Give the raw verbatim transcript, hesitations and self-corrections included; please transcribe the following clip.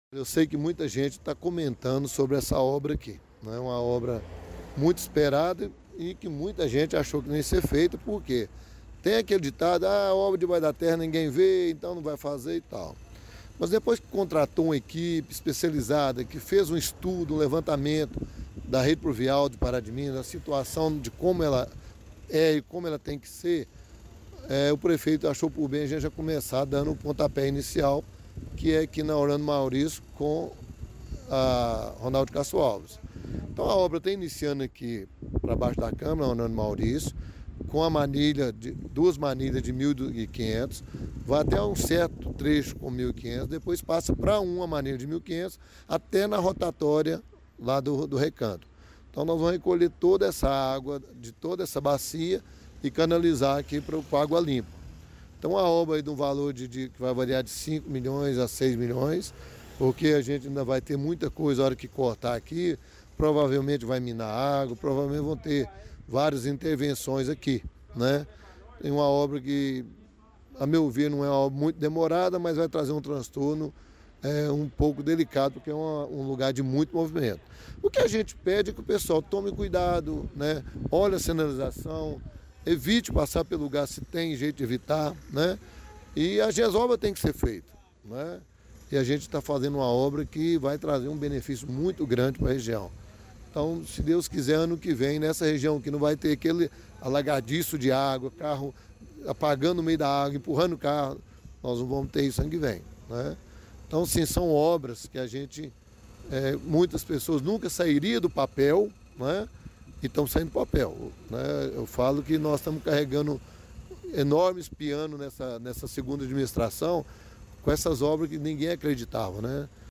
Eu sei que muita gente está comentando sobre essa obra aqui, né? Uma obra muito esperada e que muita gente achou que nem ia ser feita, porque tem aquele ditado, ah, a obra debaixo da terra ninguém vê, então não vai fazer e tal. Mas depois que contratou uma equipe especializada, que fez um estudo, um levantamento da rede pluvial de Pará de Minas, a situação de como ela é e como ela tem que ser, é, o prefeito achou por bem a gente já começar dando o pontapé inicial, que é aqui na Orlando Maurício com a Ronaldo Castro Alves. Então a obra está iniciando aqui para baixo da Câmara, na Orlando Maurício, com a manilha, de, duas manilhas de mil e quinhentos, vai até um certo trecho com mil e quinhentos, depois passa para uma manilha de mil e quinhentos até na rotatória lá do, do Recanto. Então nós vamos recolher toda essa água de toda essa bacia e canalizar aqui para o Água Limpa. Então a obra aí de um valor de, de, que vai variar de cinco milhões a seis milhões, porque a gente ainda vai ter muita coisa na hora que cortar aqui, provavelmente vai minar água, provavelmente vão ter várias intervenções aqui, né? Tem uma obra que, a meu ver, não é uma obra muito demorada, mas vai trazer um transtorno é, um pouco delicado, porque é uma, um lugar de muito movimento. O que a gente pede é que o pessoal tome cuidado, né? Olhe a sinalização, evite passar pelo lugar se tem jeito de evitar, né? E a GESOBRA tem que ser feita, né? E a gente está fazendo uma obra que vai trazer um benefício muito grande para a região. Então, se Deus quiser, ano que vem, nessa região que não vai ter aquele alagadiço de água, carro apagando no meio da água, empurrando o carro, nós não vamos ter isso ano que vem, né? Então, sim, são obras que a gente, é, muitas pessoas nunca sairiam do papel, né? E estão saindo do papel, né? Eu falo que nós estamos carregando enormes pianos nessa, nessa segunda administração com essas obras que ninguém acreditava, né?